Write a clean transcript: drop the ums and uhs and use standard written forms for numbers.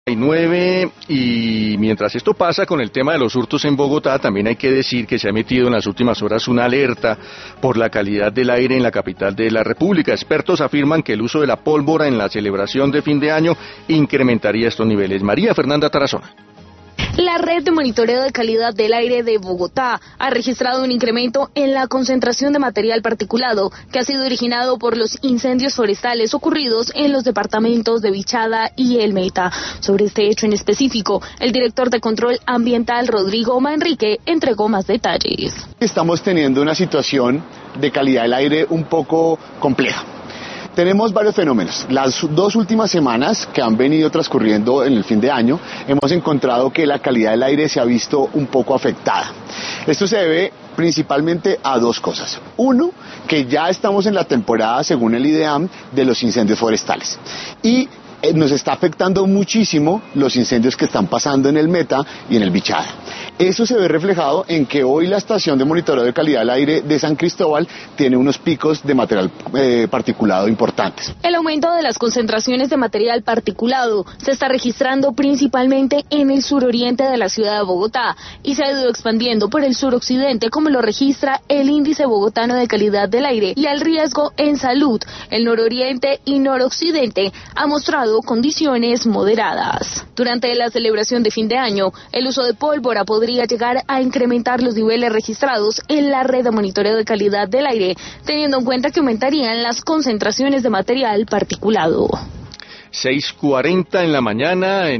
Y mientras esto pasa con el tema de los hurtos en Bogotá, también hay que decir que se ha emitido en las últimas horas una alerta por la calidad del aire en la capital de la República. Expertos afirman que el uso de la pólvora en la celebración de fin de año incrementaría estos niveles. María Fernanda Tarazona. La red de monitoreo de calidad del aire de Bogotá ha registrado un incremento en la concentración de material particulado que ha sido originado por los incendios forestales ocurridos en los departamentos de Vichada y El Meta. Sobre este hecho en específico, el director de Control Ambiental, Rodrigo Manrique, entregó más detalles. Estamos teniendo una situación de calidad del aire un poco compleja. Tenemos varios fenómenos. Las dos últimas semanas que han venido transcurriendo en el fin de año, hemos encontrado que la calidad del aire se ha visto un poco afectada. Esto se debe principalmente a dos cosas. Uno, que ya estamos en la temporada, según el IDEAM, de los incendios forestales. Y nos está afectando muchísimo los incendios que están pasando en el Meta y en el Vichada. Eso se ve reflejado en que hoy la estación de monitoreo de calidad del aire de San Cristóbal tiene unos picos de material particulado importantes. El aumento de las concentraciones de material particulado se está registrando principalmente en el suroriente de la ciudad de Bogotá y se ha ido expandiendo por el suroccidente, como lo registra el Índice Bogotano de Calidad del Aire, y al riesgo en salud. El nororiente y noroccidente ha mostrado condiciones moderadas. Durante la celebración de fin de año, el uso de pólvora podría llegar a incrementar los niveles registrados en la red de monitoreo de calidad del aire, teniendo en cuenta que aumentarían las concentraciones de material particulado. 6:40 en la mañana.